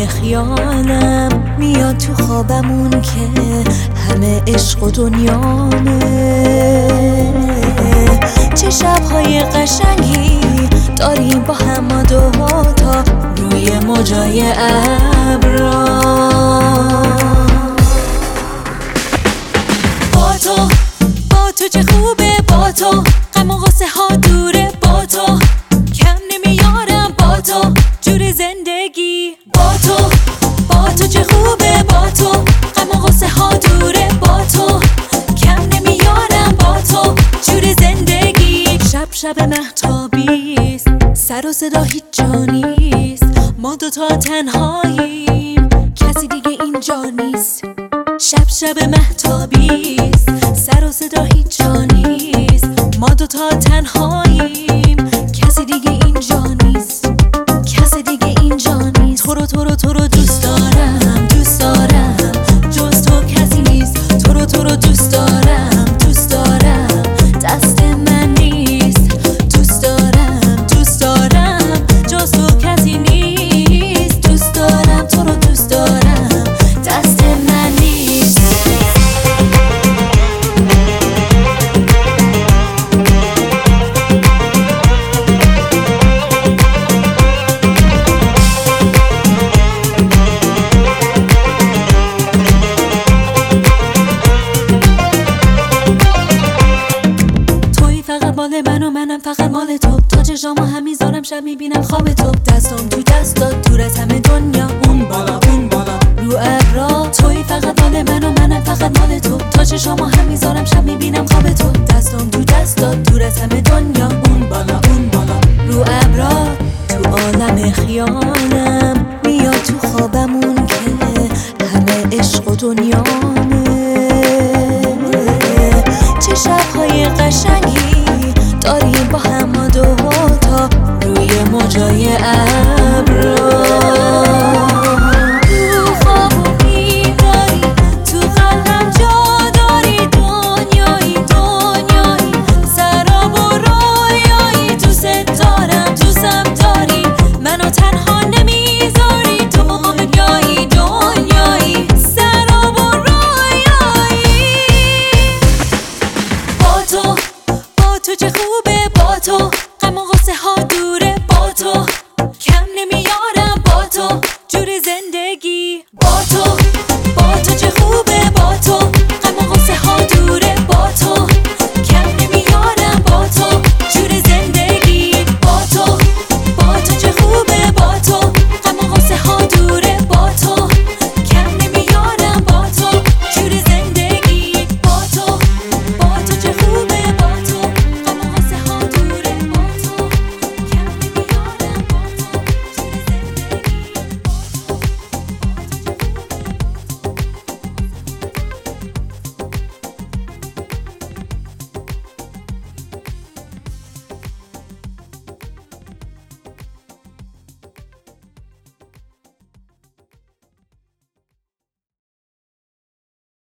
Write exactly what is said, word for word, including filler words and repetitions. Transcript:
عالم خیالم میاد تو خوابمون که همه عشق و دنیامه. چه شبهای قشنگی داریم با هم ما دوتا روی موجای ابرا. با تو با تو چه خوبه، با تو غم و غصه ها دوره، با تو کم نمیارم، با تو جور زندگی. با تو با تو چه خوبه، با تو غم و غصه ها دوره، با تو کم نمیارم، با تو جور زندگی. شب شب مهتابیست، سر و صدا هیچ جا نیست، ما دوتا تنهاییم، کسی دیگه اینجا نیست. شب شب مهتابیست، سر و صدا هیچ جا نیست، ما دوتا تنهاییم، کسی دیگه اینجا نیست، کسی دیگه اینجا نیست. تو رو تو رو تو رو دوست دارم، دوست دارم، جز تو کسی نیست. تو رو تو رو دوست دارم، دوست دارم، دست من نیست. دوست دارم، دوست دارم، جز تو کسی نیست. دوست دارم، تو رو دوست دارم، دست من نیست. مال من و منم فقط مال تو، تا چشامو هم میذارم شب میبینم خواب تو. دستام تو دستات دور از همه دنیا، اون بالا اون بالا رو ابرا. توی فقط مال من و منم فقط مال تو، تا چشامو هم میذارم شب میبینم خواب تو. دستام تو دستات دور از همه دنیا، اون بالا اون بالا رو ابرا. تو عالم خیالم